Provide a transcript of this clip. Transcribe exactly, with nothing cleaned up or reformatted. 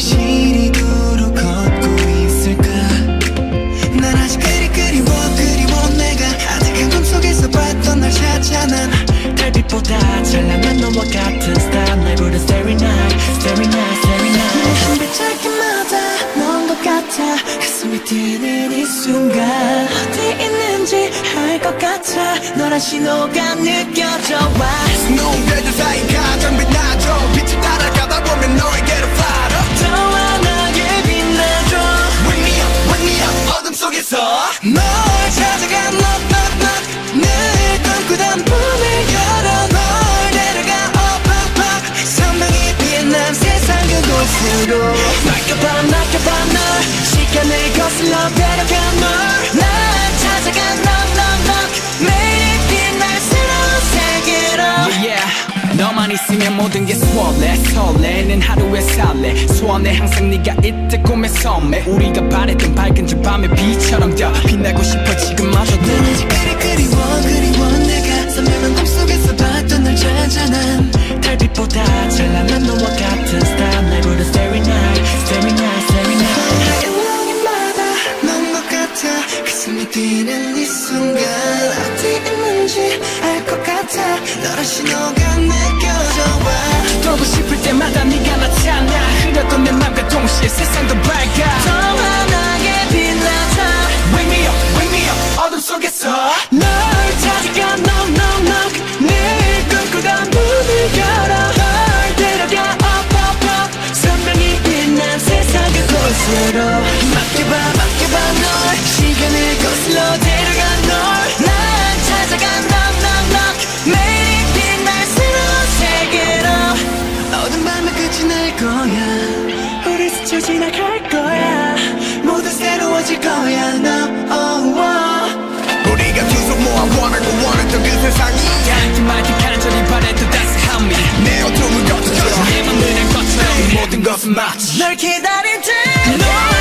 시리도록 걷고 있을까. 난 아직 그리 그리워 그리워 내가 아득한 꿈속에서 봤던 날 찾아. 난 달빛보다 찬란한 너와 같은 스타일. 날 부른 Starry Night, Starry Night, Starry Night. 한 발짝마다 넌 것 같아. 가슴이 뛰는 이 순간 어디 있는지 알 것 같아. 너란 신호가 느껴져 와. 스노우 별들 사이 가장 빛나죠. 빛을 따라가다 보면 너에게로 fly up. 더 환하게 빛나줘. Wake me up, wake me up 어둠 속에서 널 찾아가 knock knock knock. 늘 꿈꾸던 문을 열어 널 데려가 up up up. 선명히 빛난 세상 그곳으로 맡겨봐 맡겨봐 널. 시간을 거슬러 데려가 널. 날 찾아가 knock knock knock. 매일 빛날 새로운 세계로. Yeah, yeah. 너만 있으면 모든 게 수월해. 설레는 하루에 살래. 소원해 항상 네가 있을 꿈의 섬에. 우리가 바랬던 밝은 저 밤의 빛처럼 더 빛나고 싶어 지금마저. 난 아직 그리 그리워 그리워 내가 선명한 꿈속에서 봤던 날 찾아. 난 달빛보다 찬란한 너와 같은 스타일. 날 부른 Starry Night, Starry Night, Starry Night. 하얀 너니마다 넌 것 같아. 가슴이 뛰는 이 순간 어디 있는지 알 것 같아. 너란 신호가 느껴져 와. 떠고 싶을 때마다 네가 나타나. 흐렸던 내 맘과 동시에 세상도 밝아. 더 환하게 빛나자. Wake me up, wake me up 어둠 속에서 널 찾아가 knock knock knock. 늘 꿈꾸던 문을 열어 널 데려가 up up up. 선명히 빛난 세상 그곳으로 맡겨봐 맡겨봐 널. 시간을 거슬러 데려가 널. 난 찾아가 knock knock knock. 매일 빛날 새로운 세계로. 어두운 밤의 끝이 날 거야. 우리 스쳐 지나갈 거야. 모두 새로워질 거야 너. oh, oh. 우리가 두 손 모아 원하고 원했던 그 세상이 하지만 간절히 바랬던 따스한 미. 내 어둠을 걷어줘 내 맘을 한 것처럼 모든 것은 마치 널 기다린 듯.